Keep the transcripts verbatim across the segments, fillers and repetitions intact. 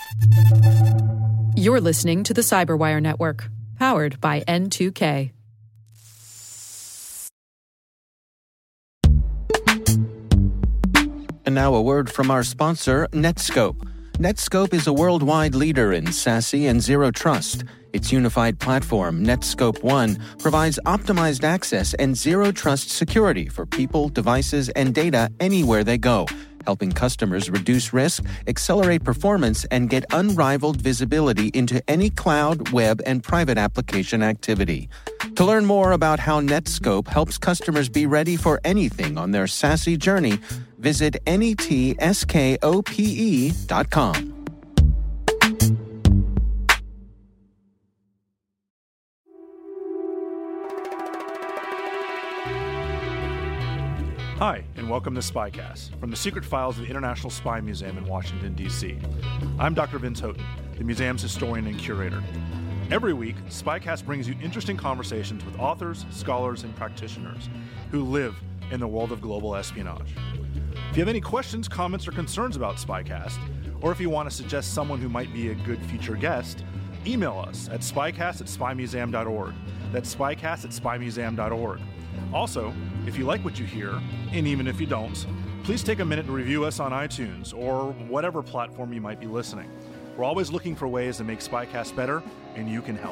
You're listening to the Cyberwire Network, powered by N two K. And now a word from our sponsor, Netskope. Netskope is a worldwide leader in SASE and Zero Trust. Its unified platform, Netskope One, provides optimized access and Zero Trust security for people, devices, and data anywhere they go, helping customers reduce risk, accelerate performance, and get unrivaled visibility into any cloud, web, and private application activity. To learn more about how Netskope helps customers be ready for anything on their SASE journey, visit netskope dot com. Hi, and welcome to SpyCast, from the secret files of the International Spy Museum in Washington, D C I'm Doctor Vince Houghton, the museum's historian and curator. Every week, SpyCast brings you interesting conversations with authors, scholars, and practitioners who live in the world of global espionage. If you have any questions, comments, or concerns about SpyCast, or if you want to suggest someone who might be a good feature guest, email us at spycast at spy museum dot org. That's spycast at spy museum dot org. Also, if you like what you hear, and even if you don't, please take a minute to review us on iTunes or whatever platform you might be listening. We're always looking for ways to make SpyCast better, and you can help.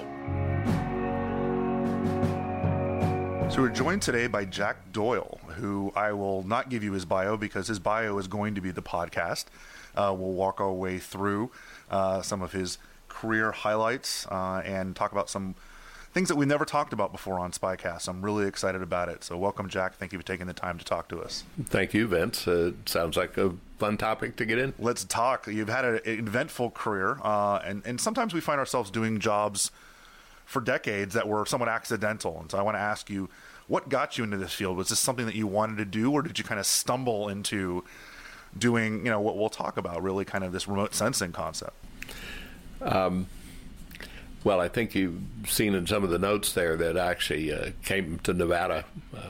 So we're joined today by Jack Doyle, who I will not give you his bio because his bio is going to be the podcast. Uh, we'll walk our way through uh, some of his career highlights uh, and talk about some things that we never talked about before on SpyCast. I'm really excited about it. So welcome, Jack. Thank you for taking the time to talk to us. Thank you, Vince. Uh, sounds like a fun topic to get in. Let's talk. You've had an eventful career, uh, and, and sometimes we find ourselves doing jobs for decades that were somewhat accidental. And so I want to ask you, what got you into this field? Was this something that you wanted to do, or did you kind of stumble into doing, you know, what we'll talk about, really kind of this remote sensing concept? Um, well, I think you've seen in some of the notes there that I actually uh, came to Nevada uh,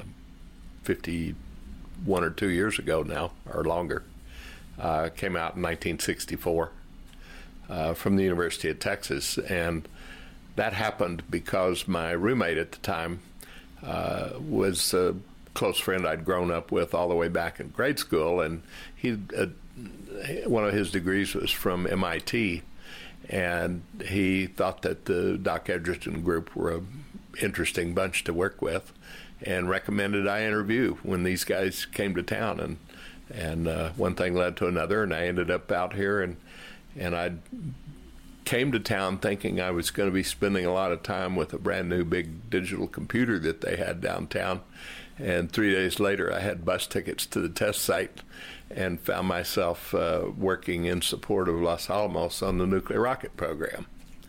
fifty-one or two years ago now, or longer. Uh, came out in nineteen sixty-four uh, from the University of Texas, and that happened because my roommate at the time uh, was a close friend I'd grown up with all the way back in grade school, and he uh, one of his degrees was from M I T, and he thought that the Doc Edgerton group were an interesting bunch to work with, and recommended I interview when these guys came to town, and and uh, one thing led to another, and I ended up out here, and and I came to town thinking I was going to be spending a lot of time with a brand new big digital computer that they had downtown, and three days later I had bus tickets to the test site and found myself uh, working in support of Los Alamos on the nuclear rocket program.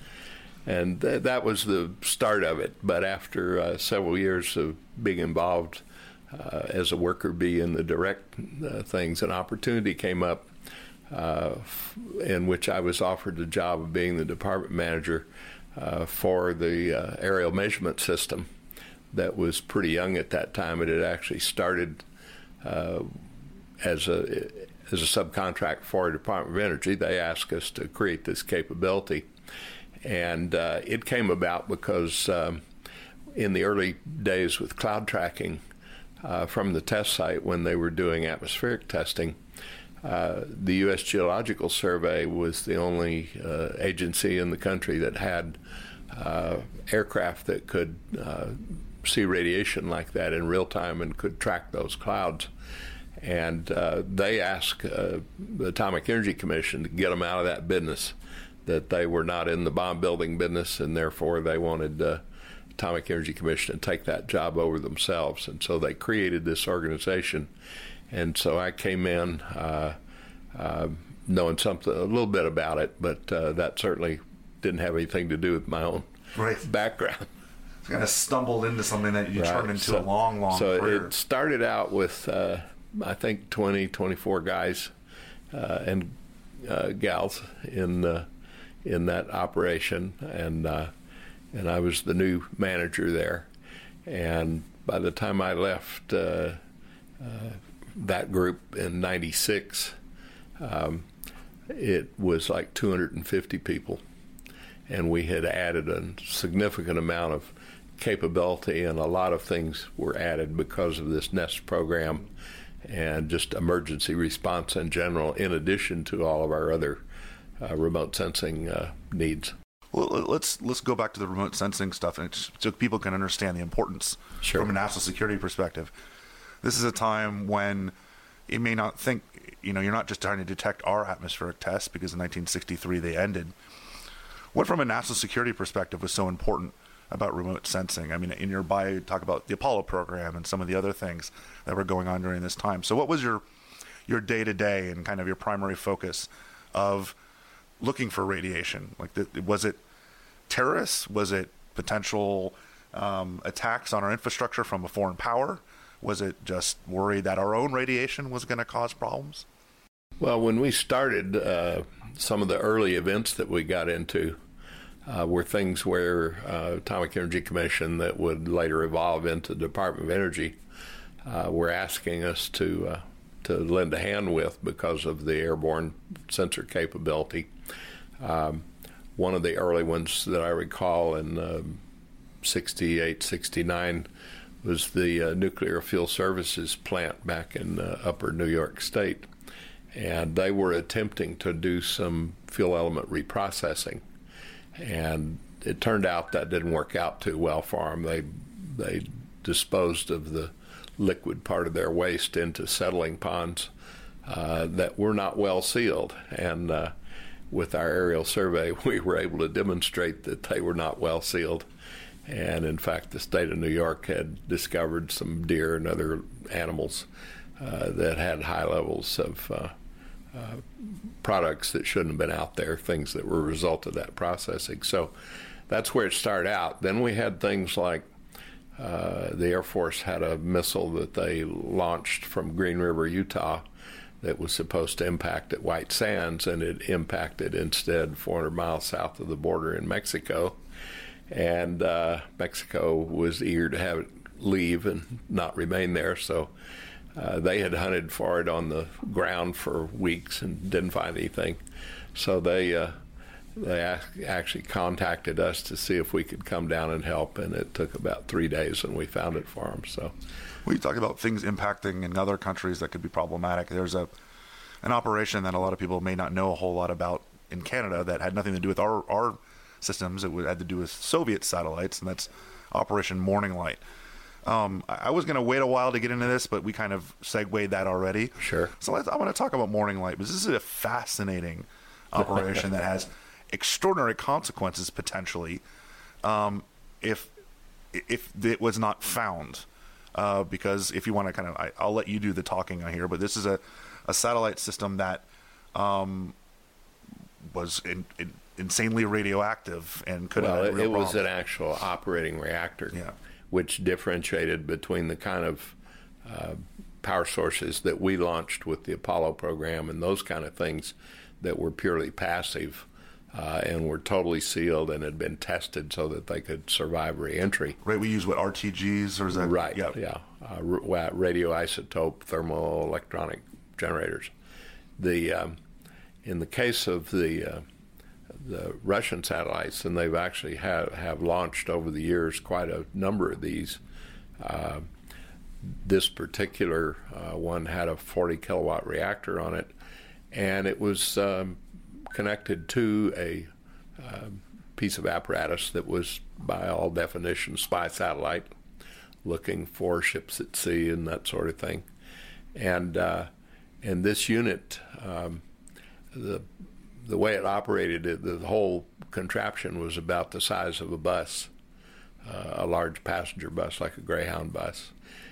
And th- that was the start of it. But after uh, several years of being involved uh, as a worker bee in the direct uh, things, an opportunity came up uh, f- in which I was offered the job of being the department manager uh, for the uh, aerial measurement system that was pretty young at that time. It had actually started uh, as a as a subcontract for the Department of Energy. They asked us to create this capability, and uh, it came about because um, in the early days with cloud tracking uh, from the test site when they were doing atmospheric testing, uh, the U S Geological Survey was the only uh, agency in the country that had uh, aircraft that could uh, see radiation like that in real time and could track those clouds. And uh, they asked uh, the Atomic Energy Commission to get them out of that business, that they were not in the bomb building business, and therefore they wanted the uh, Atomic Energy Commission to take that job over themselves. And so they created this organization. And so I came in uh, uh, knowing something, a little bit about it, but uh, that certainly didn't have anything to do with my own right. background. Kind of stumbled into something that you right. turned into so, a long, long so career. So it started out with, uh, I think, twenty, twenty-four guys uh, and uh, gals in uh, in that operation, and uh, and I was the new manager there. And by the time I left uh, uh, that group in ninety-six, um, it was like two hundred fifty people, and we had added a significant amount of capability, and a lot of things were added because of this NEST program and just emergency response in general, in addition to all of our other uh, remote sensing uh, needs. Well, let's let's go back to the remote sensing stuff, and it's, so people can understand the importance sure. from a national security perspective. This is a time when you may not think, you know, you're not just trying to detect our atmospheric tests, because in nineteen sixty-three they ended. What, from a national security perspective, was so important about remote sensing? I mean, in your bio, you talk about the Apollo program and some of the other things that were going on during this time. So what was your your day-to-day and kind of your primary focus of looking for radiation? Like, the, was it terrorists? Was it potential um, attacks on our infrastructure from a foreign power? Was it just worried that our own radiation was going to cause problems? Well, when we started, uh, some of the early events that we got into uh, were things where uh, Atomic Energy Commission, that would later evolve into the Department of Energy, uh, were asking us to uh, to lend a hand with because of the airborne sensor capability. Um, one of the early ones that I recall in uh, sixty-eight, sixty-nine was the uh, Nuclear Fuel Services plant back in uh, upper New York State. And they were attempting to do some fuel element reprocessing. And it turned out that didn't work out too well for them. They, they disposed of the liquid part of their waste into settling ponds uh, that were not well sealed. And uh, with our aerial survey, we were able to demonstrate that they were not well sealed. And in fact, the state of New York had discovered some deer and other animals uh, that had high levels of uh, uh, products that shouldn't have been out there, things that were a result of that processing. So that's where it started out. Then we had things like uh, the Air Force had a missile that they launched from Green River, Utah, that was supposed to impact at White Sands, and it impacted instead four hundred miles south of the border in Mexico. And uh, Mexico was eager to have it leave and not remain there, so uh, they had hunted for it on the ground for weeks and didn't find anything. So they uh, they actually contacted us to see if we could come down and help, and it took about three days, and we found it for them. So, well, you talk about things impacting in other countries that could be problematic. There's a an operation that a lot of people may not know a whole lot about in Canada that had nothing to do with our our systems. It had to do with Soviet satellites, and that's Operation Morning Light. Um, I was going to wait a while to get into this, but we kind of segued that already. Sure. So let's, I want to talk about Morning Light, because this is a fascinating operation that has extraordinary consequences potentially um, if if it was not found. Uh, because if you want to kind of, I, I'll let you do the talking on here, but this is a, a satellite system that um, was in, in insanely radioactive and could well, have had real it was problems. an actual operating reactor, yeah. which differentiated between the kind of uh, power sources that we launched with the Apollo program and those kind of things that were purely passive uh, and were totally sealed and had been tested so that they could survive reentry. Right, we use what, R T Gs, or is that? Right, Yep. yeah, uh, radioisotope thermoelectronic generators. The um, in the case of the uh, the Russian satellites, and they've actually have, have launched over the years quite a number of these. Uh, this particular uh, one had a forty kilowatt reactor on it, and it was um, connected to a uh, piece of apparatus that was, by all definition, spy satellite, looking for ships at sea and that sort of thing. And uh, and this unit, um, the the way it operated, the whole contraption was about the size of a bus, uh, a large passenger bus like a Greyhound bus.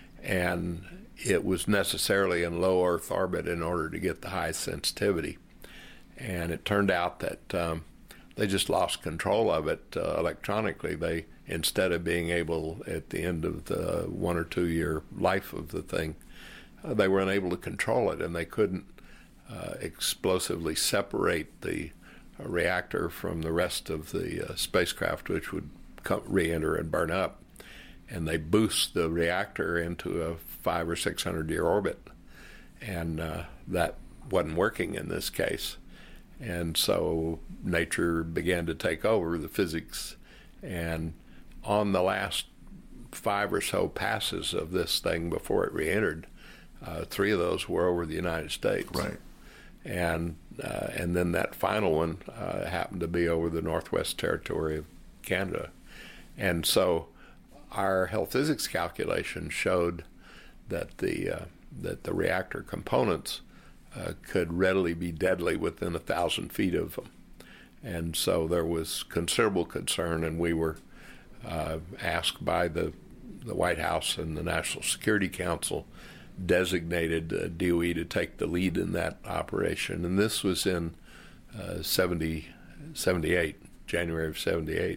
And it was necessarily in low Earth orbit in order to get the high sensitivity. And it turned out that um, they just lost control of it uh, electronically. They, instead of being able, at the end of the one or two year life of the thing, uh, they were unable to control it, and they couldn't Uh, explosively separate the uh, reactor from the rest of the uh, spacecraft, which would come, re-enter and burn up. And they boost the reactor into a five or six hundred year orbit, and uh, that wasn't working in this case. And so nature began to take over the physics. And on the last five or so passes of this thing before it re-entered, uh, three of those were over the United States. Right. And uh, and then that final one uh, happened to be over the Northwest Territory of Canada. And so our health physics calculation showed that the uh, that the reactor components uh, could readily be deadly within a thousand feet of them. And so there was considerable concern, and we were uh, asked by the the White House and the National Security Council designated uh, D O E to take the lead in that operation. And this was in uh, seventy, seventy-eight, January of seventy-eight.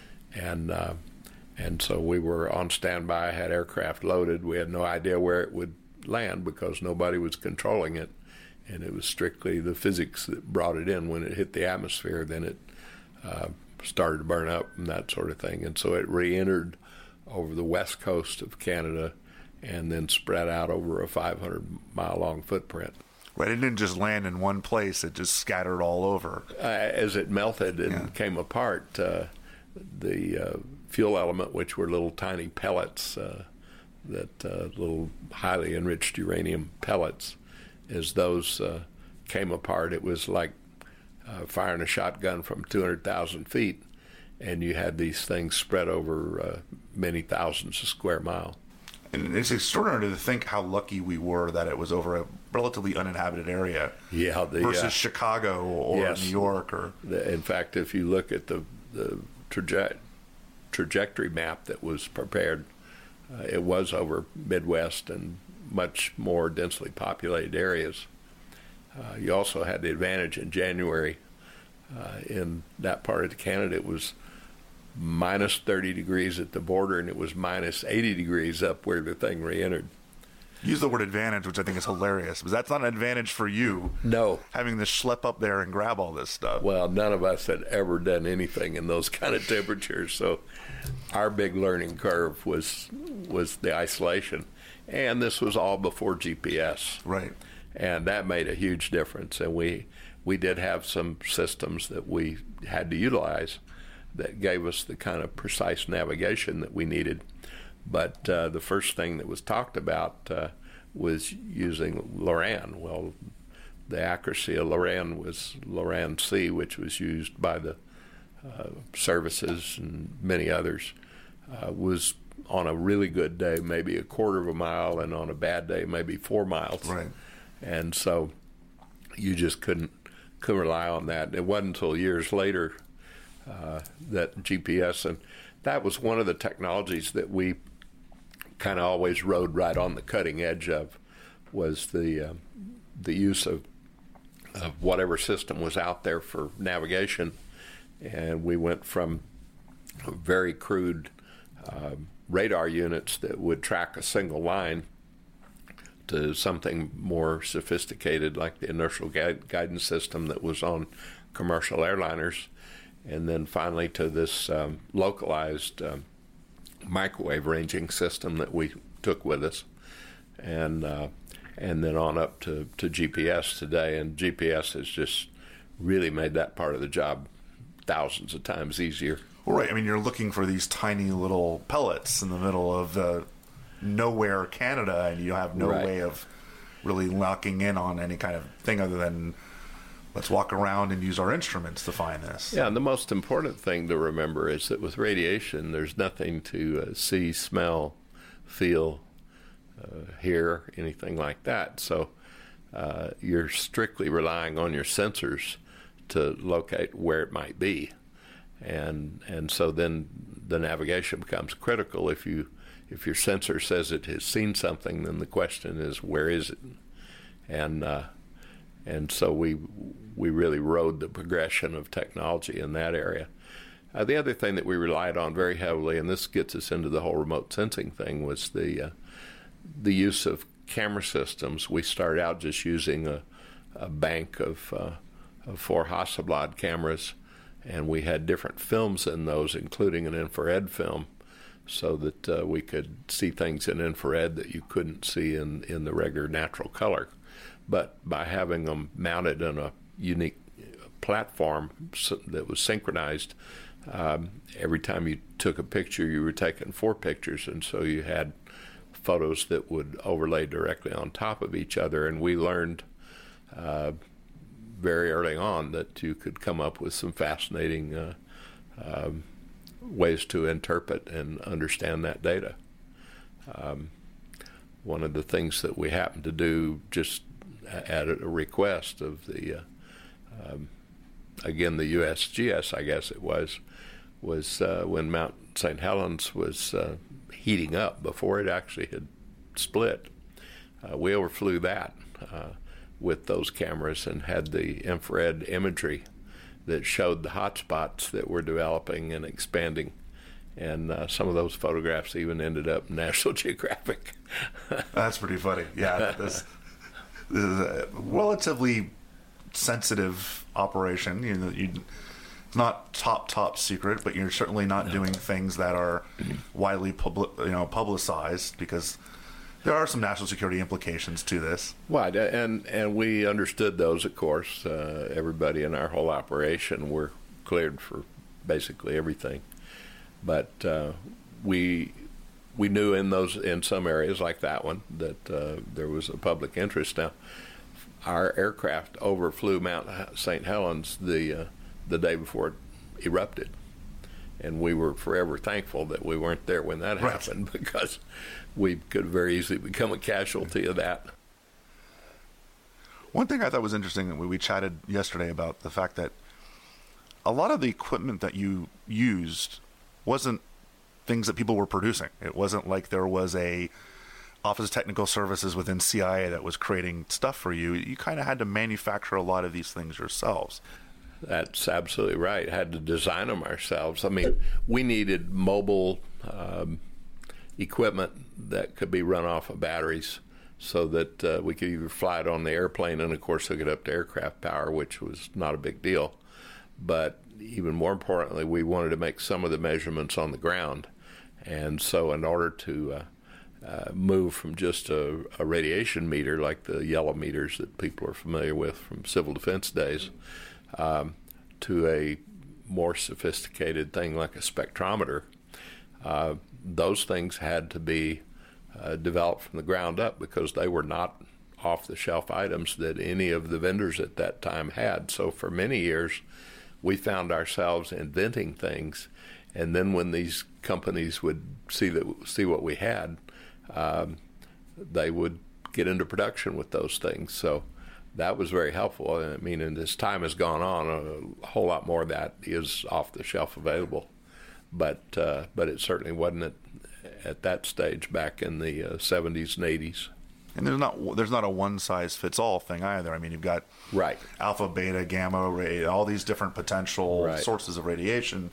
And uh, and so we were on standby, had aircraft loaded. We had no idea where it would land because nobody was controlling it. And it was strictly the physics that brought it in. When it hit the atmosphere, then it uh, started to burn up and that sort of thing. And so it re-entered over the west coast of Canada and then spread out over a five hundred mile long footprint. Right, it didn't just land in one place, it just scattered all over. Uh, as it melted and Yeah. came apart, uh, the uh, fuel element, which were little tiny pellets, uh, that uh, little highly enriched uranium pellets, as those uh, came apart, it was like uh, firing a shotgun from two hundred thousand feet, and you had these things spread over uh, many thousands of square miles. And it's extraordinary to think how lucky we were that it was over a relatively uninhabited area Yeah, the, versus uh, Chicago or yes. New York. Or The, in fact, if you look at the, the traje- trajectory map that was prepared, uh, it was over Midwest and much more densely populated areas. Uh, you also had the advantage in January uh, in that part of Canada. It was minus thirty degrees at the border, and it was minus eighty degrees up where the thing re-entered. use the word advantage, which I think is hilarious, because that's not an advantage for you. No. Having to schlep up there and grab all this stuff. Well, none of us had ever done anything in those kind of temperatures, so our big learning curve was was the isolation. And this was all before G P S. Right. And that made a huge difference. And we we did have some systems that we had to utilize that gave us the kind of precise navigation that we needed. But uh, the first thing that was talked about uh, was using Loran. Well, the accuracy of Loran was Loran C, which was used by the uh, services and many others, uh, was on a really good day, maybe a quarter of a mile, and on a bad day, maybe four miles. Right. And so you just couldn't couldn't rely on that. It wasn't until years later uh, that G P S, and that was one of the technologies that we kind of always rode right on the cutting edge of, was the uh, the use of of whatever system was out there for navigation. And we went from very crude uh, radar units that would track a single line to something more sophisticated like the inertial gui- guidance system that was on commercial airliners, and then finally to this um, localized um, microwave ranging system that we took with us, and uh, and then on up to, to G P S today. And G P S has just really made that part of the job thousands of times easier. Well, right. I mean, you're looking for these tiny little pellets in the middle of the nowhere Canada, and you have no Right. way of really locking in on any kind of thing other than let's walk around and use our instruments to find this. Yeah, and the most important thing to remember is that with radiation, there's nothing to uh, see, smell, feel, uh, hear, anything like that. So uh, you're strictly relying on your sensors to locate where it might be. And and so then the navigation becomes critical. If you if your sensor says it has seen something, then the question is, where is it? And uh, and so we we really rode the progression of technology in that area. Uh, the other thing that we relied on very heavily, and this gets us into the whole remote sensing thing, was the uh, the use of camera systems. We started out just using a, a bank of, uh, of four Hasselblad cameras, and we had different films in those, including an infrared film, so that uh, we could see things in infrared that you couldn't see in, in the regular natural color. But by having them mounted in a unique platform that was synchronized. Um, every time you took a picture, you were taking four pictures, and so you had photos that would overlay directly on top of each other. And we learned uh, very early on that you could come up with some fascinating uh, um, ways to interpret and understand that data. Um, one of the things that we happened to do just at a request of the, uh, um, again, the U S G S, I guess it was, was uh, when Mount Saint Helens was uh, heating up before it actually had split. Uh, we overflew that uh, with those cameras and had the infrared imagery that showed the hot spots that were developing and expanding. And uh, some of those photographs even ended up in National Geographic. That's pretty funny. Yeah, this, this is a relatively sensitive operation. You know, you, it's not top top secret, but you're certainly not no. doing things that are widely public, you know, publicized, because there are some national security implications to this. Right, and and we understood those, of course. Uh, everybody in our whole operation were cleared for basically everything. But uh, we we knew in those in some areas like that one that uh, there was a public interest. Now, our aircraft overflew Mount Saint Helens the uh, the day before it erupted, and we were forever thankful that we weren't there when that right. happened, because we could very easily become a casualty of that. One thing I thought was interesting, we, we chatted yesterday about the fact that a lot of the equipment that you used wasn't things that people were producing. It wasn't like there was a Office of Technical Services within C I A that was creating stuff for you. You kind of had to manufacture a lot of these things yourselves. That's absolutely right. Had to design them ourselves. I mean, we needed mobile um, equipment that could be run off of batteries so that uh, we could either fly it on the airplane and, of course, hook it up to aircraft power, which was not a big deal. But even more importantly, we wanted to make some of the measurements on the ground. And so in order to uh, uh, move from just a, a radiation meter like the yellow meters that people are familiar with from civil defense days um, to a more sophisticated thing like a spectrometer, uh, those things had to be uh, developed from the ground up, because they were not off-the-shelf items that any of the vendors at that time had. So for many years, we found ourselves inventing things, and then when these companies would see that see what we had, um, they would get into production with those things. So that was very helpful. I mean, and as time has gone on, a whole lot more of that is off the shelf available. But uh, but it certainly wasn't at, at that stage back in the uh, seventies and eighties. And there's not there's not a one size fits all thing either. I mean, you've got right. alpha, beta, gamma ray, all these different potential right. sources of radiation.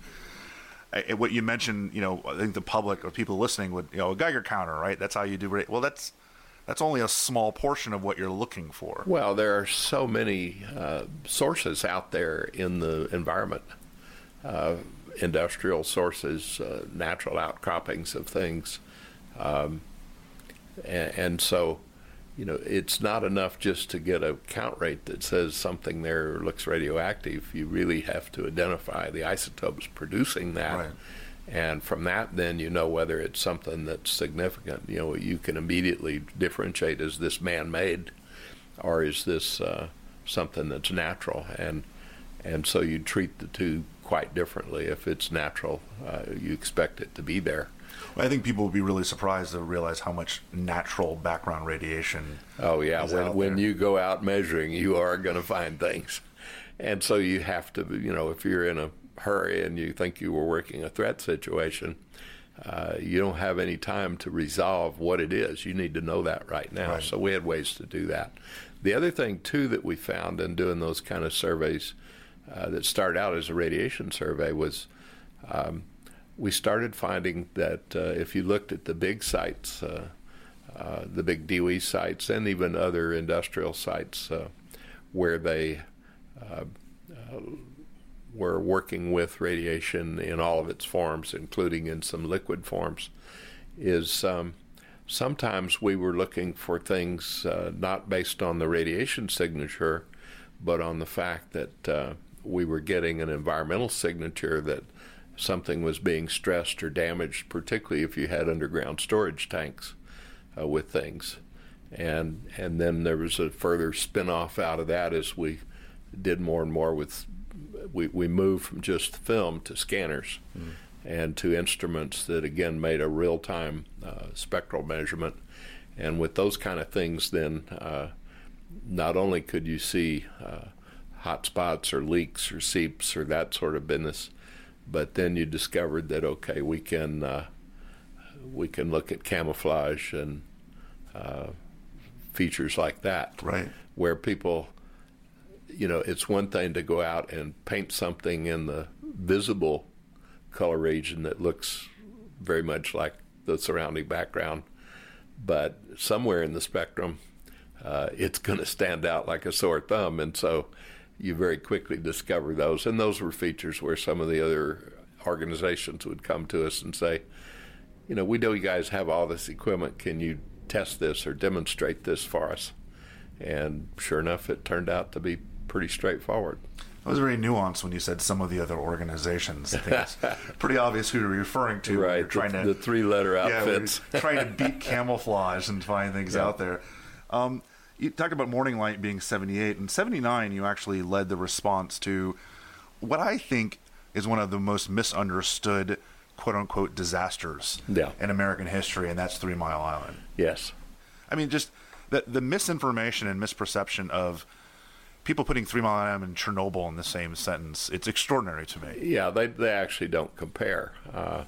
I, what you mentioned, you know, I think the public or people listening would, you know, a Geiger counter, right? That's how you do radiation. Well, that's that's only a small portion of what you're looking for. Well, there are so many uh, sources out there in the environment. Uh, industrial sources, uh, natural outcroppings of things. Um, and, and so, you know, it's not enough just to get a count rate that says something there looks radioactive. You really have to identify the isotopes producing that. Right. And from that, then you know whether it's something that's significant. You know, you can immediately differentiate, is this man-made or is this uh, something that's natural? And and so you treat the two quite differently. If it's natural, uh, you expect it to be there. Well, I think people would be really surprised to realize how much natural background radiation Oh, yeah. is When, out when there. you go out measuring, you are going to find things. And so you have to, you know, if you're in a hurry and you think you were working a threat situation, uh, you don't have any time to resolve what it is. You need to know that right now. Right. So we had ways to do that. The other thing, too, that we found in doing those kind of surveys uh, that started out as a radiation survey was um, we started finding that uh, if you looked at the big sites, uh, uh, the big D O E sites, and even other industrial sites uh, where they uh, uh, were working with radiation in all of its forms, including in some liquid forms, is um, sometimes we were looking for things uh, not based on the radiation signature, but on the fact that uh, we were getting an environmental signature that something was being stressed or damaged, particularly if you had underground storage tanks uh, with things. And and then there was a further spin-off out of that as we did more and more with, we, we moved from just film to scanners mm. and to instruments that, again, made a real-time uh, spectral measurement. And with those kind of things, then uh, not only could you see uh, hot spots or leaks or seeps or that sort of business, but then you discovered that, okay, we can uh, we can look at camouflage and uh, features like that. Right. Where people, you know, it's one thing to go out and paint something in the visible color region that looks very much like the surrounding background, but somewhere in the spectrum, uh, it's going to stand out like a sore thumb, and so you very quickly discover those. And those were features where some of the other organizations would come to us and say, you know, we know you guys have all this equipment. Can you test this or demonstrate this for us? And sure enough, it turned out to be pretty straightforward. It was very nuanced when you said some of the other organizations. I think it's pretty obvious who you're referring to. Right, you're trying the, to, the three-letter outfits. Yeah, trying to beat camouflage and find things yeah. out there. Um, you talked about Morning Light being seventy-eight. In seventy-nine, you actually led the response to what I think is one of the most misunderstood, quote-unquote, disasters yeah. in American history, and that's Three Mile Island. Yes. I mean, just the, the misinformation and misperception of people putting Three Mile Island and Chernobyl in the same sentence, it's extraordinary to me. Yeah, they they actually don't compare. Uh,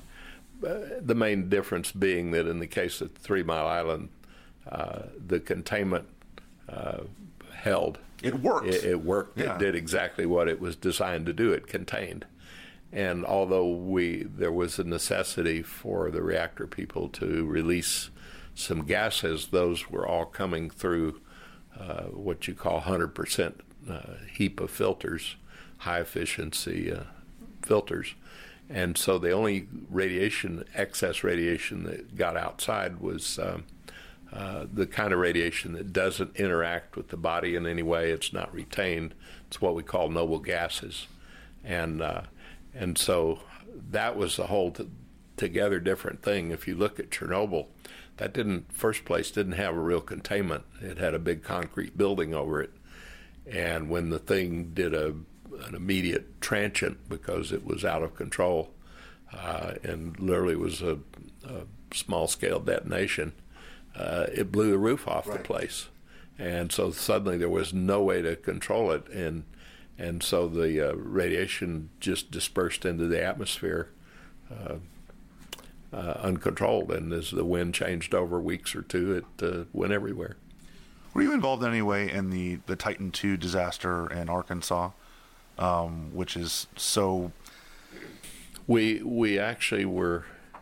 the main difference being that in the case of Three Mile Island, uh, the containment uh, held. It worked. It, it worked. Yeah. It did exactly what it was designed to do. It contained. And although we there was a necessity for the reactor people to release some gases, those were all coming through uh, what you call one hundred percent uh, heap of filters, high efficiency uh, filters. And so the only radiation, excess radiation that got outside was um, uh, the kind of radiation that doesn't interact with the body in any way. It's not retained. It's what we call noble gases. And uh, and so that was a whole t- together different thing. If you look at Chernobyl, that didn't, first place, didn't have a real containment. It had a big concrete building over it. And when the thing did a an immediate transient because it was out of control uh, and literally was a, a small-scale detonation, uh, it blew the roof off right. the place. And so suddenly there was no way to control it, and and so the uh, radiation just dispersed into the atmosphere uh, uh, uncontrolled, and as the wind changed over weeks or two, it uh, went everywhere. Were you involved in any way in the, the Titan two disaster in Arkansas? Um, which is so. We we actually were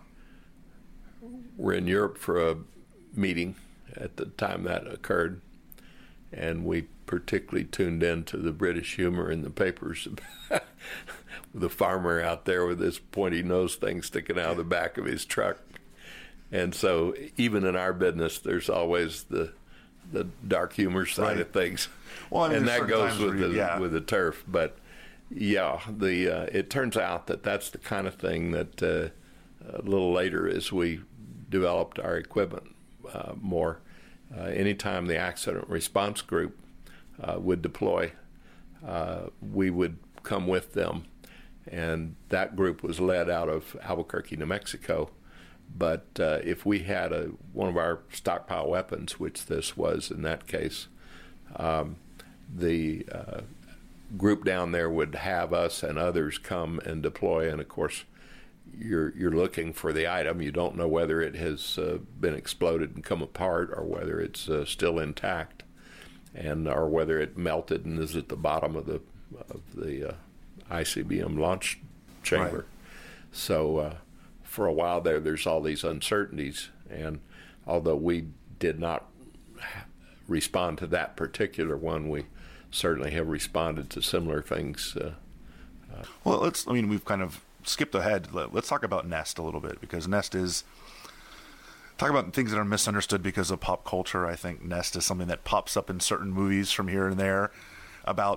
were in Europe for a meeting at the time that occurred, and we particularly tuned in to the British humor in the papers. The farmer out there with this pointy nose thing sticking out of the back of his truck, and so even in our business, there's always the the dark humor side right. of things. Well, I mean, and that goes with you, the yeah. with the turf, but. Yeah, the uh, it turns out that that's the kind of thing that uh, a little later, as we developed our equipment uh, more, uh, anytime the accident response group uh, would deploy, uh, we would come with them, and that group was led out of Albuquerque, New Mexico. But uh, if we had a one of our stockpile weapons, which this was in that case, um, the uh, group down there would have us and others come and deploy, and of course you're you're looking for the item. You don't know whether it has uh, been exploded and come apart or whether it's uh, still intact, and or whether it melted and is at the bottom of the of the uh, I C B M launch chamber. Right. So uh, for a while there there's all these uncertainties, and although we did not respond to that particular one, we certainly have responded to similar things. Uh, uh, well, let's, I mean, we've kind of skipped ahead. Let's talk about NEST a little bit, because NEST is, talk about things that are misunderstood because of pop culture. I think NEST is something that pops up in certain movies from here and there about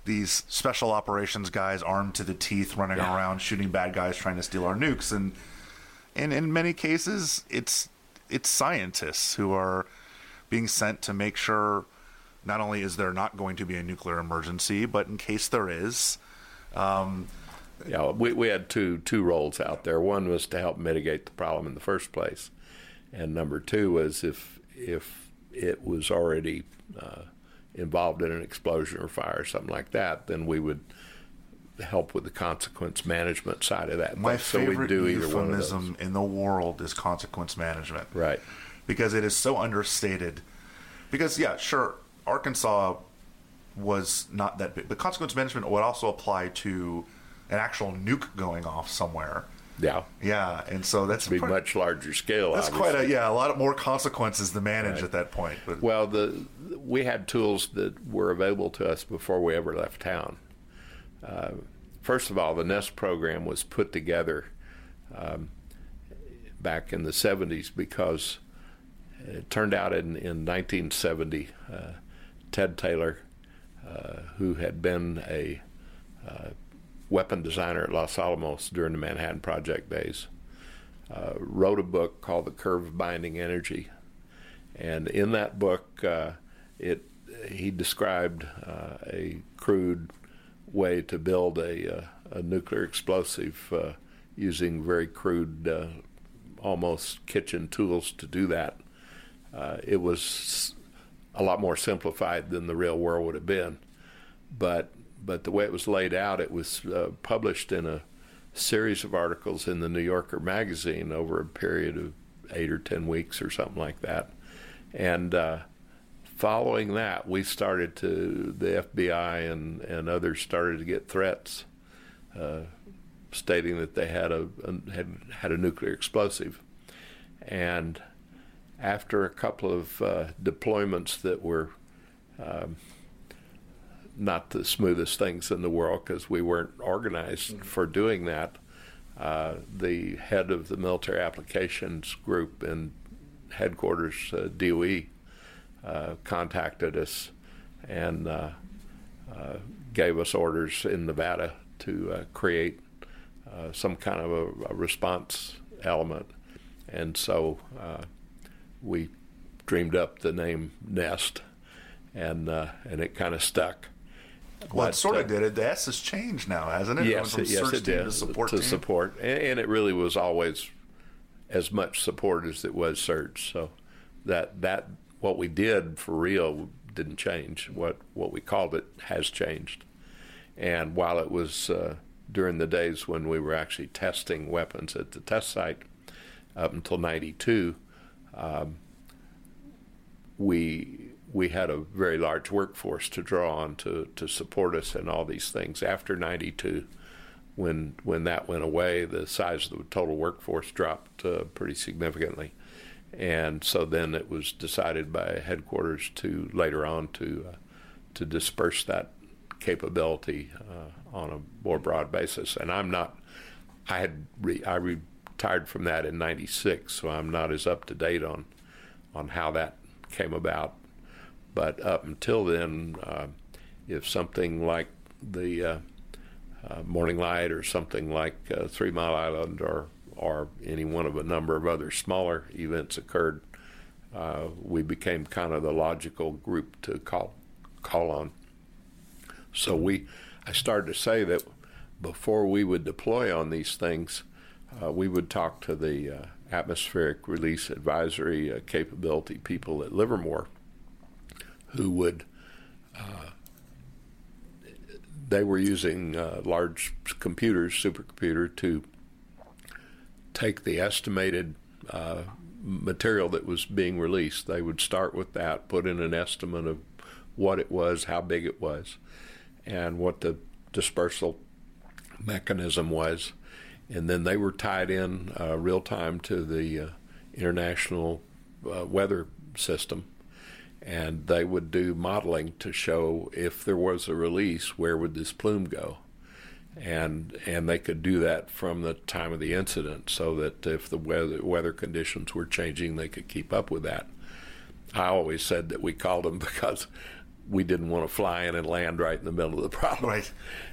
these special operations guys armed to the teeth running yeah. around shooting bad guys trying to steal our nukes. And and in many cases, it's it's scientists who are being sent to make sure not only is there not going to be a nuclear emergency, but in case there is. Um, yeah, we, we had two two roles out there. One was to help mitigate the problem in the first place. And number two was if, if it was already uh, involved in an explosion or fire or something like that, then we would help with the consequence management side of that. My so favorite we do either euphemism one of those. in the world is consequence management. Right. Because it is so understated. Because, yeah, sure, Arkansas was not that big. But consequence management would also apply to an actual nuke going off somewhere. Yeah. Yeah, and so that's... It'd be part, much larger scale, That's obviously. quite a, yeah, a lot of more consequences to manage right. at that point. But. Well, the we had tools that were available to us before we ever left town. Uh, first of all, the NEST program was put together um, back in the seventies because it turned out in, in nineteen seventy, uh, Ted Taylor, uh, who had been a uh, weapon designer at Los Alamos during the Manhattan Project days, uh, wrote a book called The Curve of Binding Energy. And in that book, uh, it he described uh, a crude way to build a, uh, a nuclear explosive uh, using very crude, uh, almost kitchen tools to do that. Uh, it was a lot more simplified than the real world would have been. But but the way it was laid out, it was uh, published in a series of articles in the New Yorker magazine over a period of eight or ten weeks or something like that. And uh, following that, we started to, the F B I and, and others started to get threats uh, stating that they had a, a had had a nuclear explosive. And after a couple of uh, deployments that were um, not the smoothest things in the world because we weren't organized mm-hmm. for doing that, uh, the head of the military applications group in headquarters, uh, D O E, uh, contacted us and uh, uh, gave us orders in Nevada to uh, create uh, some kind of a, a response element. And so uh, we dreamed up the name NEST, and uh, and it kind of stuck. Well, but, it sort of uh, did. It. The S has changed now, hasn't it? Yes, it, it, yes, it did. To support, to team. support. And, and it really was always as much support as it was search. So that that what we did for real didn't change. What what we called it has changed. And while it was uh, during the days when we were actually testing weapons at the test site up until ninety-two, um, we we had a very large workforce to draw on to, to support us in all these things. After ninety-two, when when that went away, the size of the total workforce dropped uh, pretty significantly. And so then it was decided by headquarters to later on to uh, to disperse that capability uh, on a more broad basis. And I'm not, I had re, I retired from that in ninety-six, so I'm not as up to date on on how that came about. But up until then, uh, if something like the uh, uh, Morning Light or something like uh, Three Mile Island or or any one of a number of other smaller events occurred, uh, we became kind of the logical group to call call on. So we, I started to say that before we would deploy on these things, uh, we would talk to the uh, atmospheric release advisory uh, capability people at Livermore, who would, uh, they were using uh, large computers, supercomputer, to take the estimated uh, material that was being released. They would start with that, put in an estimate of what it was, how big it was, and what the dispersal mechanism was. And then they were tied in uh, real time to the uh, international uh, weather system. And they would do modeling to show if there was a release, where would this plume go? And and they could do that from the time of the incident, so that if the weather weather conditions were changing, they could keep up with that. I always said that we called them because we didn't want to fly in and land right in the middle of the problem. Right.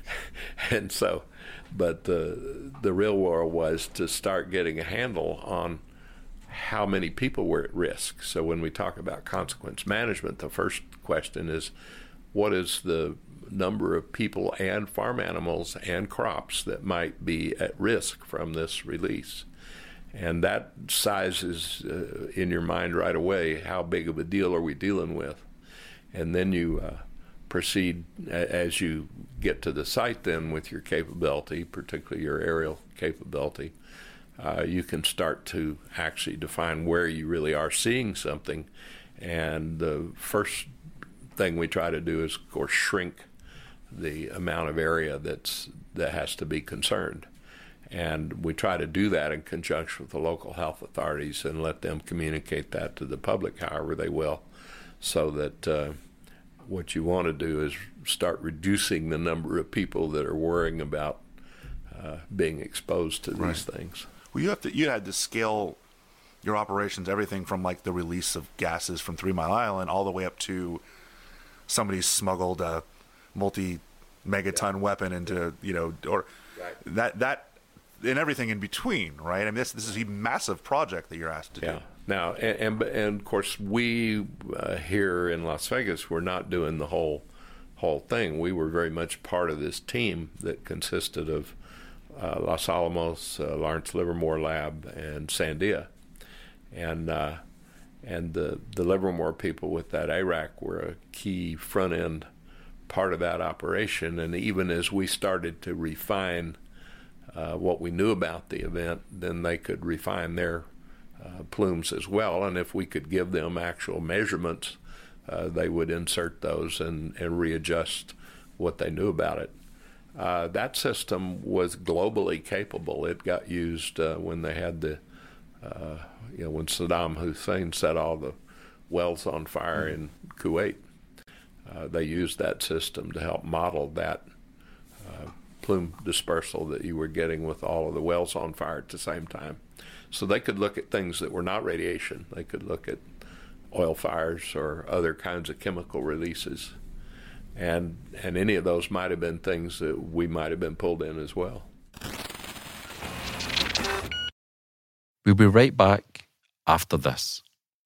And so, but the the real war was to start getting a handle on how many people were at risk. So when we talk about consequence management, the first question is, what is the number of people and farm animals and crops that might be at risk from this release? And that sizes uh, in your mind right away, how big of a deal are we dealing with? And then you uh, proceed a- as you get to the site then with your capability, particularly your aerial capability, uh, you can start to actually define where you really are seeing something. And the first thing we try to do is, of course, shrink the amount of area that's that has to be concerned. And we try to do that in conjunction with the local health authorities and let them communicate that to the public however they will, so that uh, what you want to do is start reducing the number of people that are worrying about uh, being exposed to these Right. things. Well, you have to. You had to scale your operations, everything from like the release of gases from Three Mile Island all the way up to somebody smuggled a multi-megaton yeah. weapon into, you know, or right. that that and everything in between, right? I mean, this this is a massive project that you're asked to yeah. do. Now, and, and and of course, we uh, here in Las Vegas, we're not doing the whole whole thing. We were very much part of this team that consisted of uh, Los Alamos, uh, Lawrence Livermore Lab, and Sandia, and uh, and the the Livermore people with that A R A C were a key front end part of that operation. And even as we started to refine uh, what we knew about the event, then they could refine their uh, plumes as well. And if we could give them actual measurements, uh, they would insert those and, and readjust what they knew about it. Uh, that system was globally capable. It got used uh, when they had the, uh, you know, when Saddam Hussein set all the wells on fire mm-hmm. in Kuwait. Uh, they used that system to help model that uh, plume dispersal that you were getting with all of the wells on fire at the same time. So they could look at things that were not radiation. They could look at oil fires or other kinds of chemical releases. And and any of those might have been things that we might have been pulled in as well. We'll be right back after this.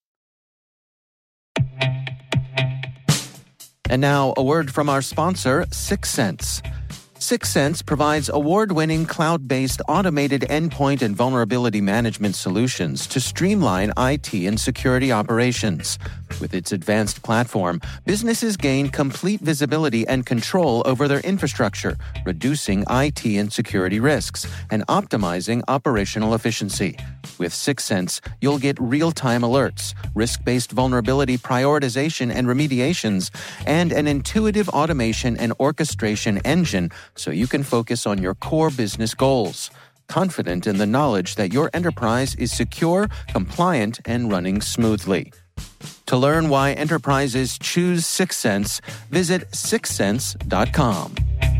And now, a word from our sponsor, Syxsense. Syxsense provides award-winning cloud-based automated endpoint and vulnerability management solutions to streamline I T and security operations. With its advanced platform, businesses gain complete visibility and control over their infrastructure, reducing I T and security risks and optimizing operational efficiency. With Syxsense, you'll get real-time alerts, risk-based vulnerability prioritization and remediations, and an intuitive automation and orchestration engine so you can focus on your core business goals, confident in the knowledge that your enterprise is secure, compliant, and running smoothly. To learn why enterprises choose Syxsense, visit syxsense dot com.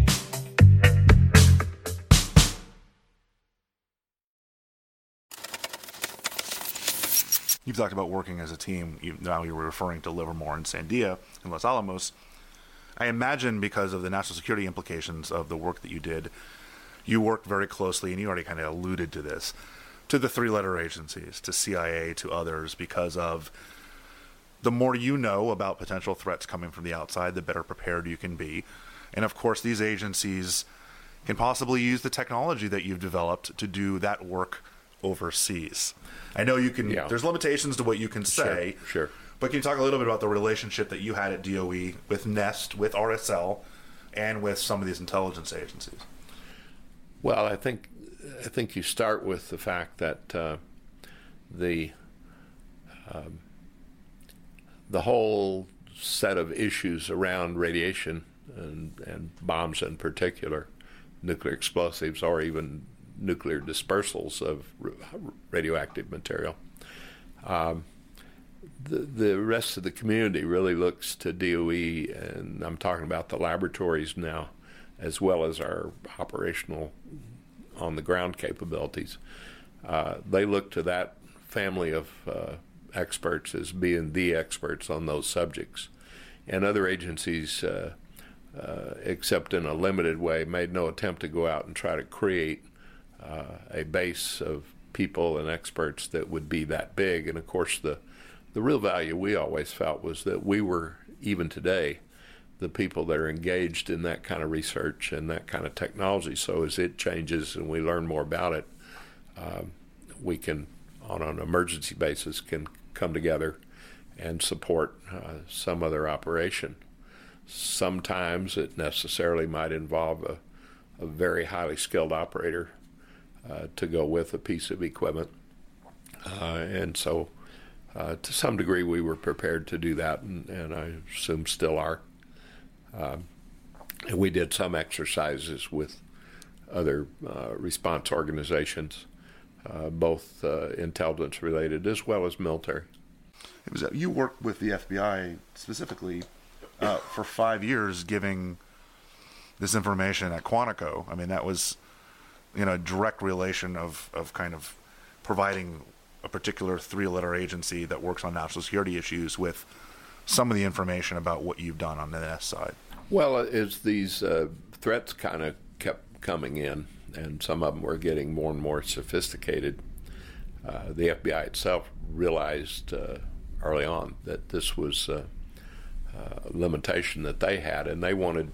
You've talked about working as a team. You, now you were referring to Livermore and Sandia and Los Alamos. I imagine because of the national security implications of the work that you did, you worked very closely, and you already kind of alluded to this, to the three-letter agencies, to C I A, to others, because of the more you know about potential threats coming from the outside, the better prepared you can be. And of course, these agencies can possibly use the technology that you've developed to do that work overseas. I know you can, yeah. there's limitations to what you can say. Sure, sure. But can you talk a little bit about the relationship that you had at D O E with NEST, with R S L, and with some of these intelligence agencies? Well, I think I think you start with the fact that uh, the um, the whole set of issues around radiation and, and bombs in particular, nuclear explosives, or even nuclear dispersals of radioactive material. Um, the the rest of the community really looks to D O E, and I'm talking about the laboratories now, as well as our operational on-the-ground capabilities. Uh, they look to that family of uh, experts as being the experts on those subjects. and other agencies, uh, uh, except in a limited way, made no attempt to go out and try to create uh, a base of people and experts that would be that big. And of course, the the real value we always felt was that we were, even today, the people that are engaged in that kind of research and that kind of technology. So as it changes and we learn more about it, um, we can, on an emergency basis, can come together and support uh, some other operation. Sometimes it necessarily might involve a, a very highly skilled operator uh, to go with a piece of equipment. Uh, and so uh, to some degree we were prepared to do that, and, and I assume still are. Um, and we did some exercises with other uh, response organizations, uh, both uh, intelligence related as well as military. It was you worked with the F B I specifically uh, for five years, giving this information at Quantico. I mean, that was, you know, a direct relation of of kind of providing a particular three-letter agency that works on national security issues with some of the information about what you've done on the N S side. Well, as these uh, threats kind of kept coming in, and some of them were getting more and more sophisticated, uh, the F B I itself realized uh, early on that this was uh, a limitation that they had, and they wanted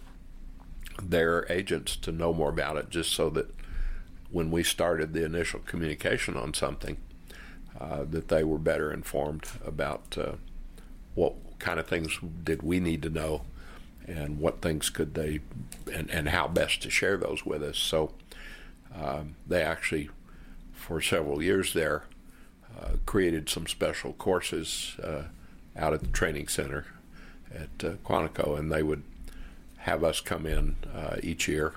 their agents to know more about it, just so that when we started the initial communication on something, uh, that they were better informed about uh, what kind of things did we need to know, and what things could they, and, and how best to share those with us. So um, they actually, for several years there, uh, created some special courses uh, out at the training center at uh, Quantico, and they would have us come in uh, each year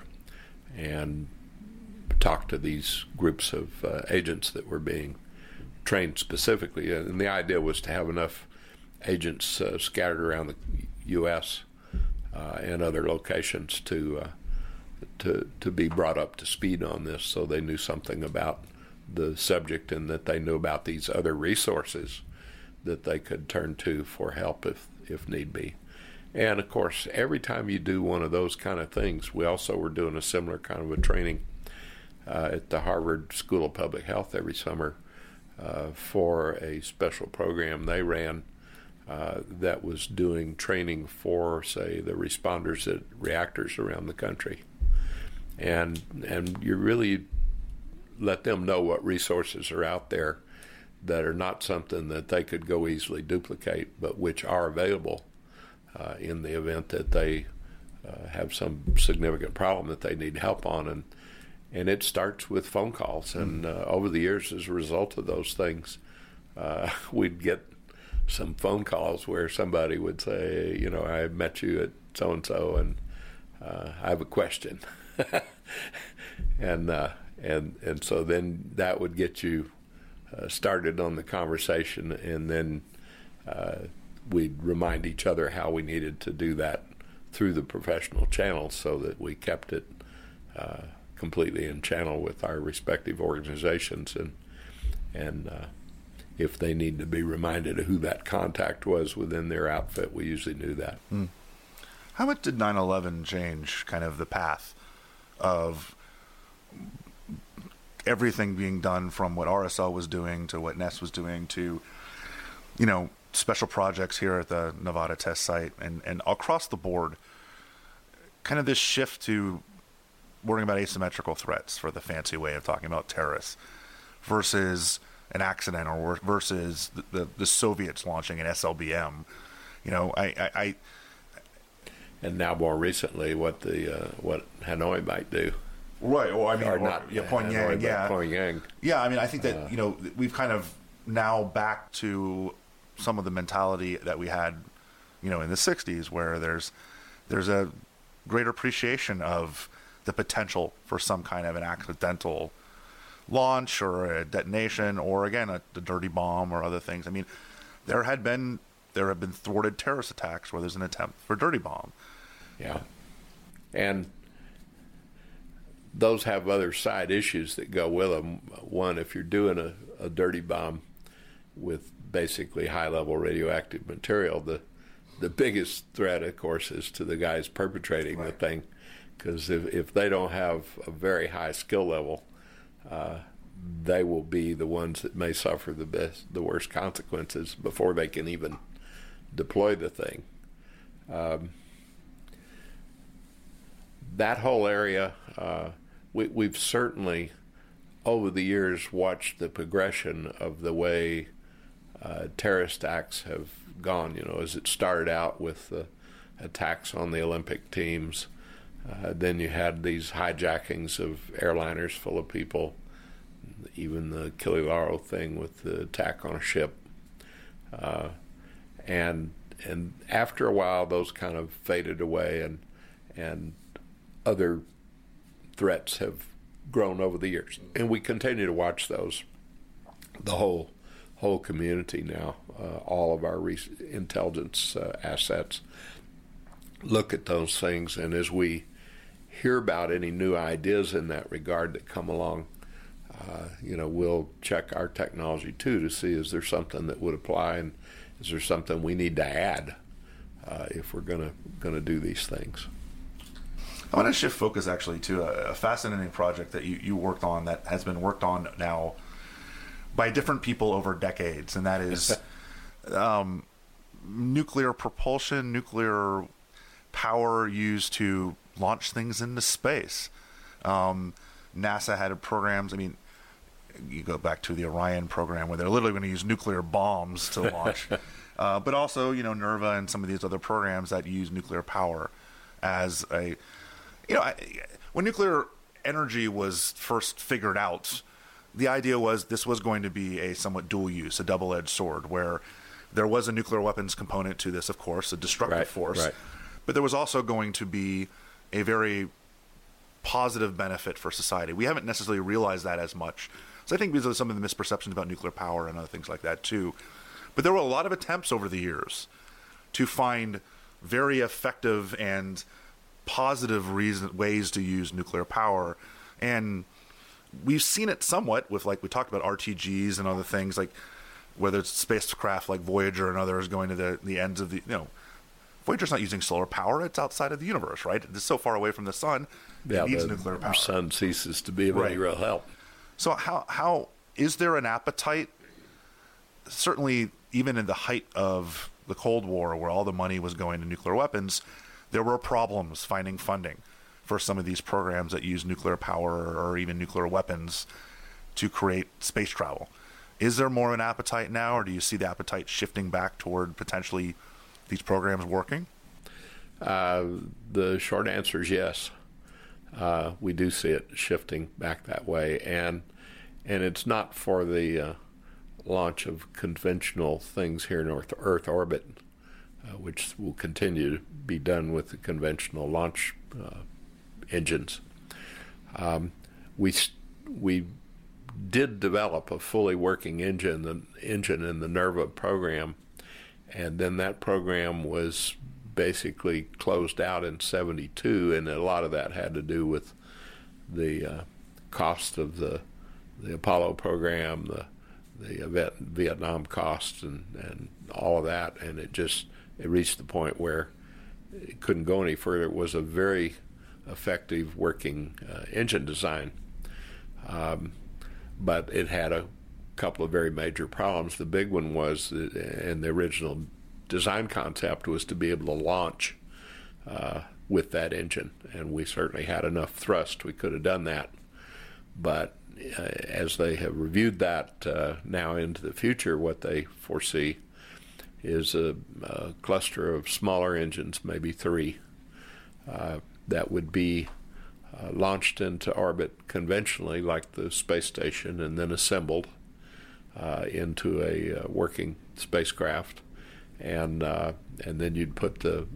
and talk to these groups of uh, agents that were being trained specifically. And the idea was to have enough agents uh, scattered around the U S Uh, and other locations to uh, to to be brought up to speed on this, so they knew something about the subject, and that they knew about these other resources that they could turn to for help if if need be. And of course, every time you do one of those kind of things, we also were doing a similar kind of a training uh, at the Harvard School of Public Health every summer uh, for a special program they ran. Uh, that was doing training for, say, the responders at reactors around the country. And and you really let them know what resources are out there that are not something that they could go easily duplicate, but which are available uh, in the event that they uh, have some significant problem that they need help on. And, and it starts with phone calls. And uh, over the years, as a result of those things, uh, we'd get some phone calls where somebody would say, you know, I met you at so-and-so, and uh, I have a question. and uh, and and so then that would get you uh, started on the conversation, and then uh, we'd remind each other how we needed to do that through the professional channels, so that we kept it uh, completely in channel with our respective organizations. And and uh, if they need to be reminded of who that contact was within their outfit, we usually knew that. Mm. How much did nine eleven change kind of the path of everything being done, from what R S L was doing to what N E S was doing to, you know, special projects here at the Nevada test site, and, and across the board, kind of this shift to worrying about asymmetrical threats, for the fancy way of talking about terrorists, versus an accident, or versus the, the, the Soviets launching an S L B M. You know, I, I, I and now more recently, what the uh, what Hanoi might do. Right. Well, I mean, or or, not yeah, Hanoi, Pyongyang. Yeah. Pyongyang. Yeah. I mean, I think that uh, you know we've kind of now back to some of the mentality that we had, you know, in the sixties, where there's there's a greater appreciation of the potential for some kind of an accidental launch or a detonation, or again a, a dirty bomb or other things. I mean, there had been there have been thwarted terrorist attacks where there's an attempt for a dirty bomb. Yeah, and those have other side issues that go with them. One, if you're doing a, a dirty bomb with basically high-level radioactive material, the the biggest threat, of course, is to the guys perpetrating right. the thing, because if, if they don't have a very high skill level, uh, they will be the ones that may suffer the best, the worst consequences before they can even deploy the thing. Um, that whole area, uh, we, we've certainly, over the years, watched the progression of the way uh, terrorist acts have gone. You know, as it started out with the attacks on the Olympic teams, uh, then you had these hijackings of airliners full of people, even the Kililaro thing with the attack on a ship, uh, and and after a while, those kind of faded away, and and other threats have grown over the years, and we continue to watch those. The whole whole community now, uh, all of our re- intelligence uh, assets look at those things, and as we hear about any new ideas in that regard that come along, uh, you know, we'll check our technology too to see is there something that would apply, and is there something we need to add uh, if we're gonna gonna do these things. I want to shift focus actually to a, a fascinating project that you, you worked on that has been worked on now by different people over decades, and that is um, nuclear propulsion, nuclear power used to launch things into space. Um, NASA had programs, I mean, you go back to the Orion program where they're literally going to use nuclear bombs to launch, uh, but also, you know, NERVA and some of these other programs that use nuclear power as a, you know, I, when nuclear energy was first figured out, the idea was this was going to be a somewhat dual use, a double-edged sword, where there was a nuclear weapons component to this, of course, a destructive right, force, right. but there was also going to be a very positive benefit for society. We haven't necessarily realized that as much. So I think because of some of the misperceptions about nuclear power and other things like that too. But there were a lot of attempts over the years to find very effective and positive reason, ways to use nuclear power. And we've seen it somewhat with, like we talked about, R T Gs and other things, like whether it's spacecraft like Voyager and others going to the, the ends of the, you know, Voyager's not using solar power, it's outside of the universe, right? It's so far away from the sun, yeah, it needs the nuclear power. Sun ceases to be of right. any real help. So how how is there an appetite? Certainly, even in the height of the Cold War, where all the money was going to nuclear weapons, there were problems finding funding for some of these programs that use nuclear power or even nuclear weapons to create space travel. Is there more of an appetite now, or do you see the appetite shifting back toward potentially these programs working? Uh, the short answer is yes. Uh, we do see it shifting back that way, and and it's not for the uh, launch of conventional things here in Earth, Earth orbit, uh, which will continue to be done with the conventional launch uh, engines. Um, we we did develop a fully working engine, the engine in the NERVA program, and then that program was basically closed out in seventy-two, and a lot of that had to do with the uh, cost of the the Apollo program, the the Vietnam costs, and, and all of that, and it just it reached the point where it couldn't go any further. It was a very effective working uh, engine design, um, but it had a couple of very major problems. The big one was, that, and the original design concept was to be able to launch uh, with that engine, and we certainly had enough thrust. We could have done that, but uh, as they have reviewed that uh, now into the future, what they foresee is a, a cluster of smaller engines, maybe three, uh, that would be uh, launched into orbit conventionally, like the space station, and then assembled uh, into a uh, working spacecraft. And uh, and then you'd put the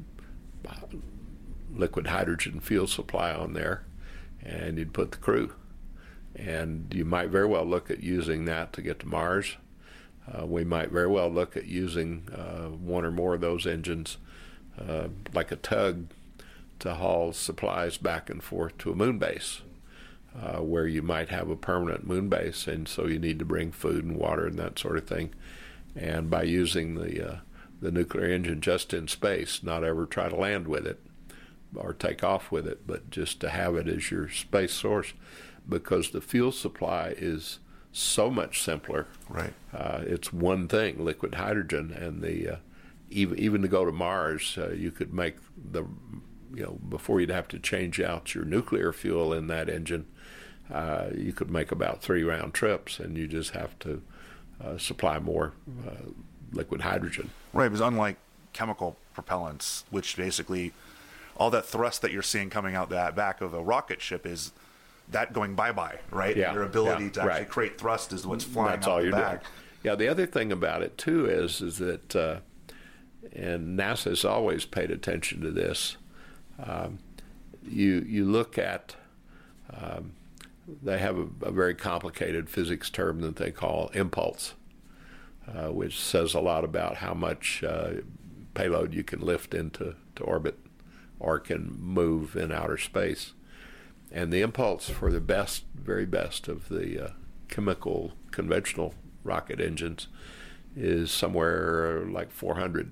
liquid hydrogen fuel supply on there, and you'd put the crew. And you might very well look at using that to get to Mars. Uh, we might very well look at using uh, one or more of those engines, uh, like a tug, to haul supplies back and forth to a moon base, uh, where you might have a permanent moon base, and so you need to bring food and water and that sort of thing. And by using the uh, the nuclear engine just in space, not ever try to land with it or take off with it, but just to have it as your space source, because the fuel supply is so much simpler. Right. Uh, it's one thing, liquid hydrogen, and the uh, even even to go to Mars, uh, you could make the you know before you'd have to change out your nuclear fuel in that engine, uh, you could make about three round trips, and you just have to uh, supply more uh, liquid hydrogen. Right, because unlike chemical propellants, which basically all that thrust that you're seeing coming out that back of a rocket ship is that going bye-bye, right? Yeah, Your ability yeah, to actually right. create thrust is what's flying That's out all the you're back. doing. Yeah, the other thing about it, too, is, is that, uh, and NASA has always paid attention to this, um, you, you look at, um, they have a, a very complicated physics term that they call impulse, uh, which says a lot about how much uh, payload you can lift into to orbit or can move in outer space. And the impulse for the best, very best of the uh, chemical, conventional rocket engines is somewhere like four hundred.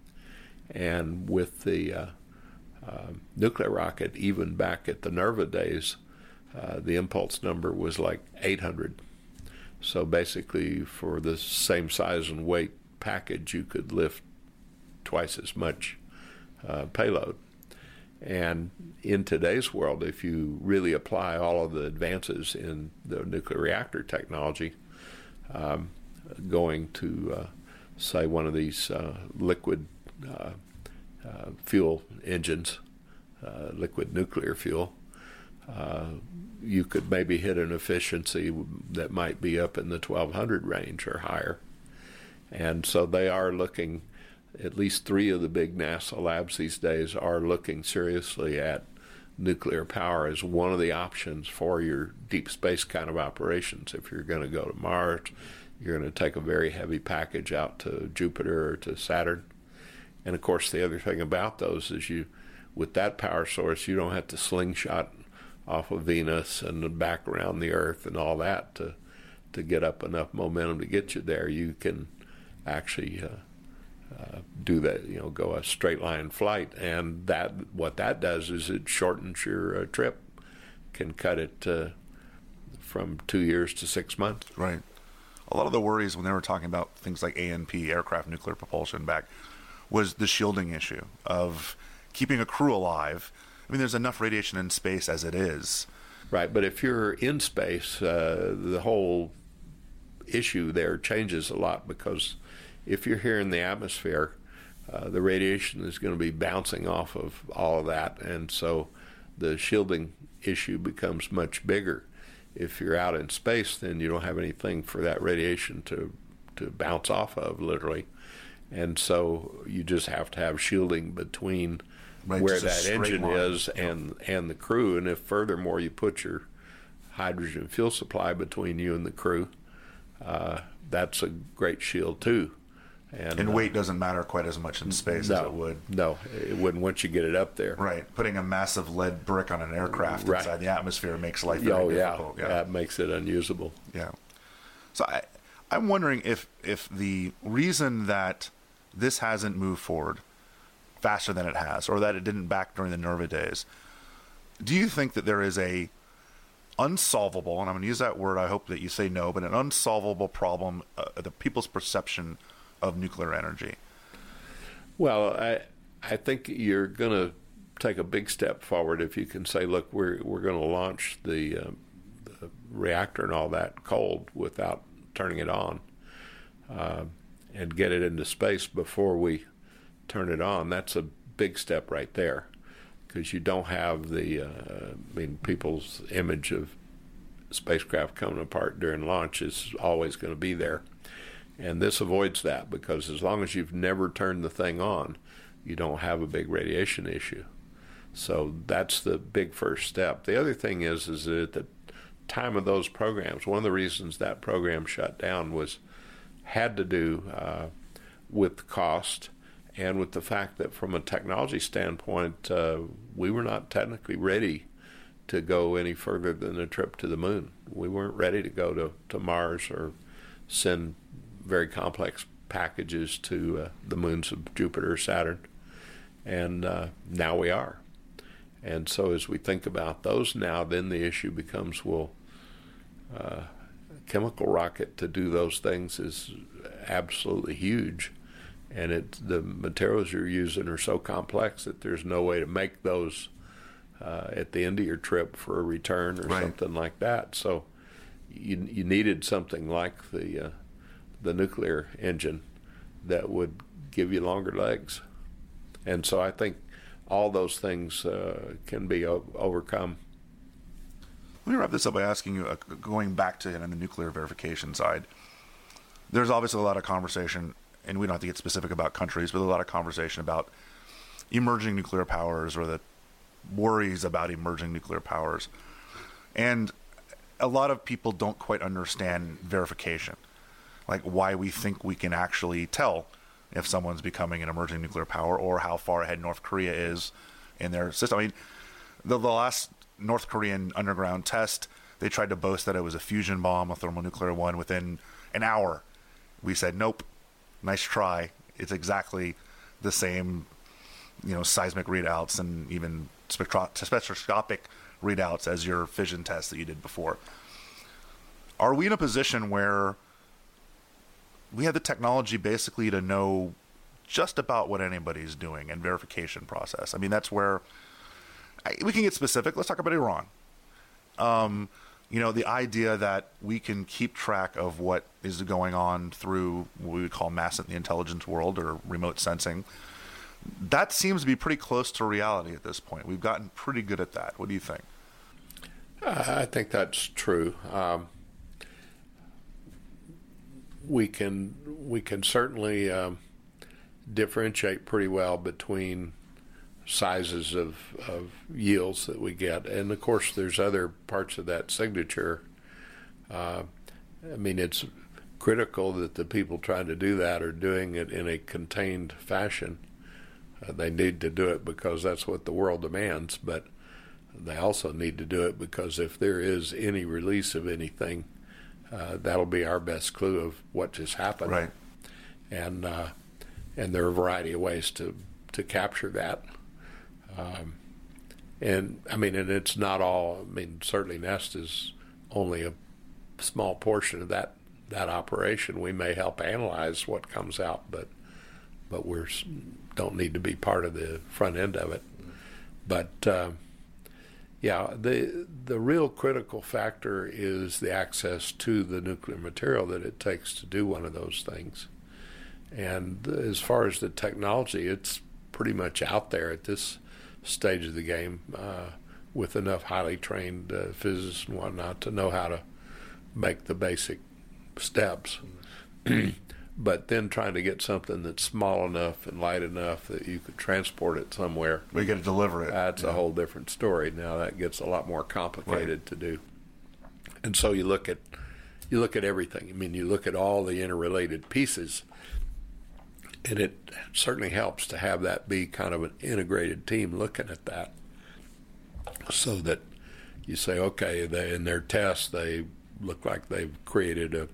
And with the uh, uh, nuclear rocket, even back at the NERVA days, uh, the impulse number was like eight hundred. So basically, for the same size and weight package, you could lift twice as much uh, payload. And in today's world, if you really apply all of the advances in the nuclear reactor technology, um, going to, uh, say, one of these uh, liquid uh, uh, fuel engines, uh, liquid nuclear fuel, uh, you could maybe hit an efficiency that might be up in the twelve hundred range or higher. And so they are looking, at least three of the big NASA labs these days are looking seriously at nuclear power as one of the options for your deep space kind of operations. If you're going to go to Mars, you're going to take a very heavy package out to Jupiter or to Saturn. And of course, the other thing about those is you, with that power source, you don't have to slingshot off of Venus and back around the Earth and all that to to get up enough momentum to get you there. You can actually uh, Uh, do that, you know, go a straight line flight, and that what that does is it shortens your uh, trip, can cut it uh, from two years to six months. Right. A lot of the worries when they were talking about things like A N P, aircraft nuclear propulsion, back, was the shielding issue of keeping a crew alive. I mean, there's enough radiation in space as it is. Right, but if you're in space, uh, the whole issue there changes a lot, because if you're here in the atmosphere, uh, the radiation is going to be bouncing off of all of that, and so the shielding issue becomes much bigger. If you're out in space, then you don't have anything for that radiation to to bounce off of, literally, and so you just have to have shielding between right, where that engine line. is and and the crew. And if furthermore you put your hydrogen fuel supply between you and the crew, uh, that's a great shield too. And, and uh, weight doesn't matter quite as much in space no, as it would. No, it wouldn't once you get it up there. Right. Putting a massive lead brick on an aircraft Right. inside the atmosphere makes life very Oh, yeah. difficult. Yeah. That makes it unusable. Yeah. So I, I'm wondering if, if the reason that this hasn't moved forward faster than it has, or that it didn't back during the NERVA days, do you think that there is a unsolvable, and I'm going to use that word, I hope that you say no, but an unsolvable problem, uh, the people's perception of nuclear energy? Well, I I think you're going to take a big step forward if you can say, look, we're we're going to launch the, uh, the reactor and all that cold without turning it on, uh, and get it into space before we turn it on. That's a big step right there, because you don't have the, uh, I mean, people's image of spacecraft coming apart during launch is always going to be there. And this avoids that, because as long as you've never turned the thing on, you don't have a big radiation issue. So that's the big first step. The other thing is, is that at the time of those programs, one of the reasons that program shut down was had to do uh, with cost and with the fact that from a technology standpoint, uh, we were not technically ready to go any further than a trip to the moon. We weren't ready to go to, to Mars or send very complex packages to uh, the moons of Jupiter, Saturn, and uh, now we are. And so as we think about those now, then the issue becomes, well, uh, a chemical rocket to do those things is absolutely huge. And it, the materials you're using are so complex that there's no way to make those uh, at the end of your trip for a return or right. something like that. So you you needed something like the uh, the nuclear engine that would give you longer legs. And so I think all those things uh, can be o- overcome. Let me wrap this up by asking you, uh, going back to it on the nuclear verification side, there's obviously a lot of conversation, and we don't have to get specific about countries, but a lot of conversation about emerging nuclear powers or the worries about emerging nuclear powers. And a lot of people don't quite understand verification, like why we think we can actually tell if someone's becoming an emerging nuclear power or how far ahead North Korea is in their system. I mean, the, the last North Korean underground test, they tried to boast that it was a fusion bomb, a thermonuclear one. Within an hour, we said, nope, nice try. It's exactly the same, you know, seismic readouts and even spectro- spectroscopic readouts as your fission test that you did before. Are we in a position where we have the technology basically to know just about what anybody's doing and verification process? I mean, that's where I, we can get specific. Let's talk about Iran. Um, you know, the idea that we can keep track of what is going on through what we would call mass in the intelligence world or remote sensing, that seems to be pretty close to reality at this point. We've gotten pretty good at that. What do you think? Uh, I think that's true. Um, we can we can certainly um, differentiate pretty well between sizes of, of yields that we get, and of course there's other parts of that signature. Uh, I mean, it's critical that the people trying to do that are doing it in a contained fashion. Uh, they need to do it because that's what the world demands, but they also need to do it because if there is any release of anything, uh, that'll be our best clue of what just happened. Right. And uh, and there are a variety of ways to, to capture that. Um, and I mean, and it's not all. I mean, certainly NEST is only a small portion of that that operation. We may help analyze what comes out, but but we don't need to be part of the front end of it. But uh, yeah, the the real critical factor is the access to the nuclear material that it takes to do one of those things. And as far as the technology, it's pretty much out there at this stage of the game uh, with enough highly trained uh, physicists and whatnot to know how to make the basic steps. But then trying to get something that's small enough and light enough that you could transport it somewhere. We got to deliver it. That's yeah. a whole different story. Now that gets a lot more complicated right. to do. And so you look at you look at everything. I mean, you look at all the interrelated pieces, and it certainly helps to have that be kind of an integrated team looking at that, so that you say, okay, they, in their tests they look like they've created a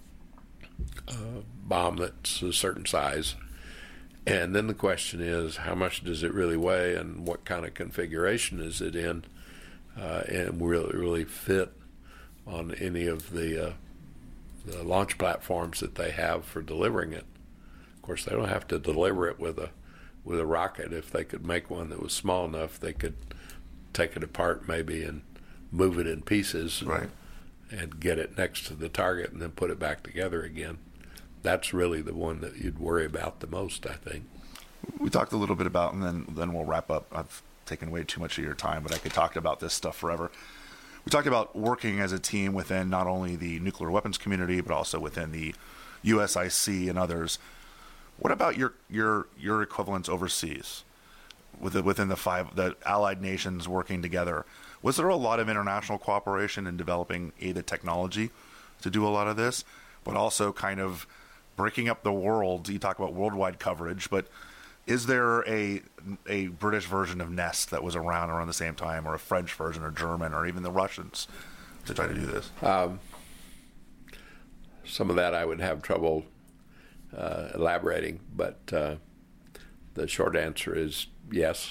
Uh, bomb that's a certain size, and then the question is, how much does it really weigh, and what kind of configuration is it in, uh, and will it really fit on any of the, uh, the launch platforms that they have for delivering it? Of course, they don't have to deliver it with a with a rocket. If they could make one that was small enough, they could take it apart maybe and move it in pieces. Right. And get it next to the target and then put it back together again. That's really the one that you'd worry about the most, I think. We talked a little bit about, and then then we'll wrap up. I've taken way too much of your time, but I could talk about this stuff forever. We talked about working as a team within not only the nuclear weapons community, but also within the U S I C and others. What about your your your equivalents overseas, with the, within the five the allied nations working together? Was there a lot of international cooperation in developing a the technology to do a lot of this, but also kind of breaking up the world? You talk about worldwide coverage, but is there a a British version of NEST that was around around the same time, or a French version, or German, or even the Russians to try to do this? Um, some of that I would have trouble uh, elaborating, but uh, the short answer is yes.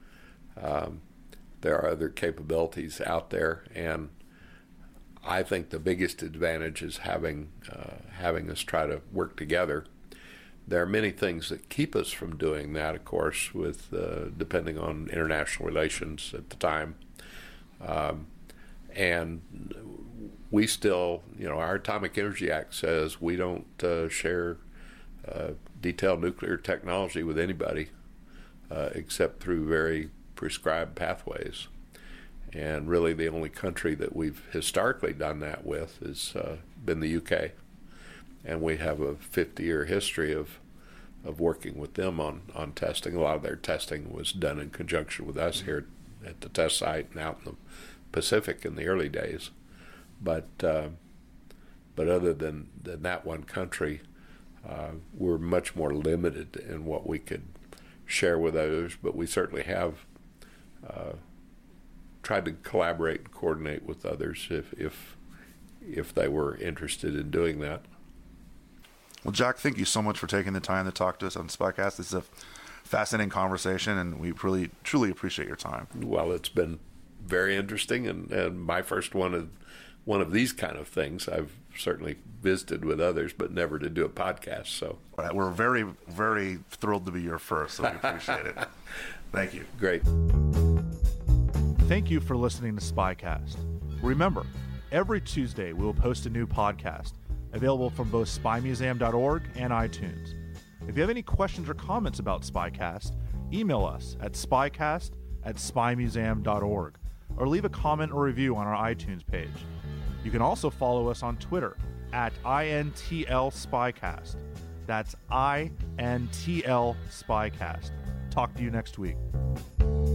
Um, there are other capabilities out there, and I think the biggest advantage is having uh, having us try to work together. There are many things that keep us from doing that, of course, with uh, depending on international relations at the time. Um, and we still, you know, our Atomic Energy Act says we don't uh, share uh, detailed nuclear technology with anybody uh, except through very prescribed pathways. And really the only country that we've historically done that with has uh, been the U K. And we have a fifty-year history of of working with them on, on testing. A lot of their testing was done in conjunction with us here at the test site and out in the Pacific in the early days. But uh, but other than, than that one country, uh, we're much more limited in what we could share with others. But we certainly have uh, tried to collaborate and coordinate with others if if if they were interested in doing that. Well, Jack, thank you so much for taking the time to talk to us on SPYcast. This is a fascinating conversation, and we really, truly appreciate your time. Well, it's been very interesting, and, and my first one of one of these kind of things. I've certainly visited with others, but never to do a podcast. So we're very, very thrilled to be your first, so we appreciate it. Thank you. Great. Thank you for listening to SPYcast. Remember, every Tuesday we will post a new podcast, available from both spy museum dot org and iTunes. If you have any questions or comments about SPYcast, email us at spycast at spy museum dot org or leave a comment or review on our iTunes page. You can also follow us on Twitter at I N T L SPYcast. That's I N T L SPYcast. Talk to you next week.